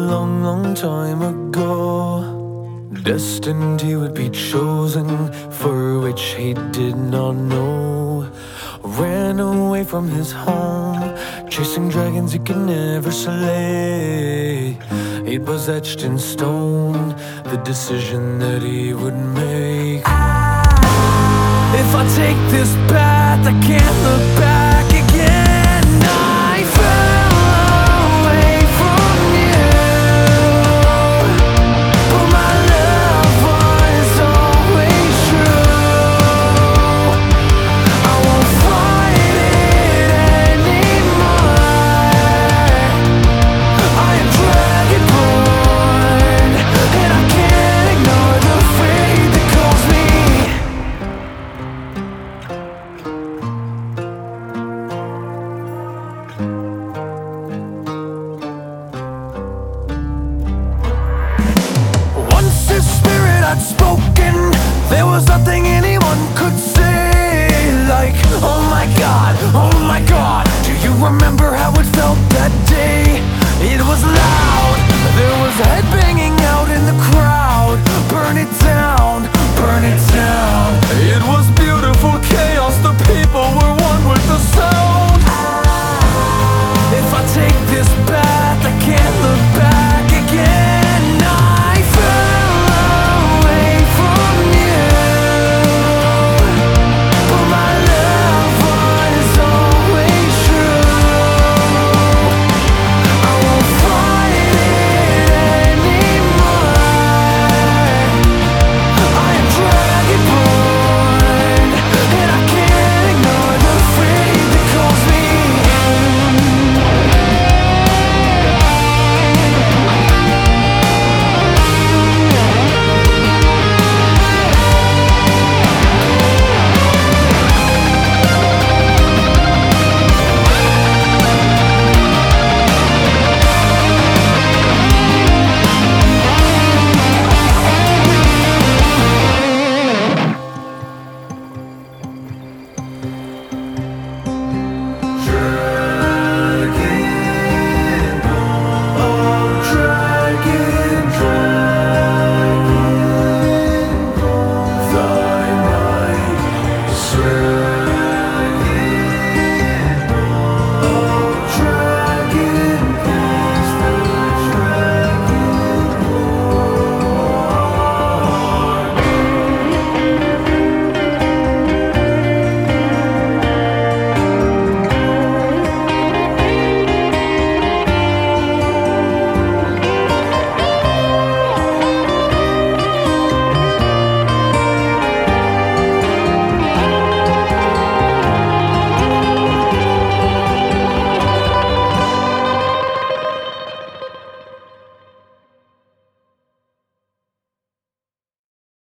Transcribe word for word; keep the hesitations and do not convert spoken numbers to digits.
long, long time ago. Destined he would be chosen, for which he did not know. Ran away from his home, chasing dragons he could never slay. It was etched in stone, the decision that he would make. If I take this path, I can't look back again. I fell away from you, but my love was always true. I won't fight it anymore. I am dragonborn, and I can't ignore the fate that calls me. I'd spoken, there was nothing anyone could say. Like, oh my God, oh my God, do you remember how it felt that day? It was loud.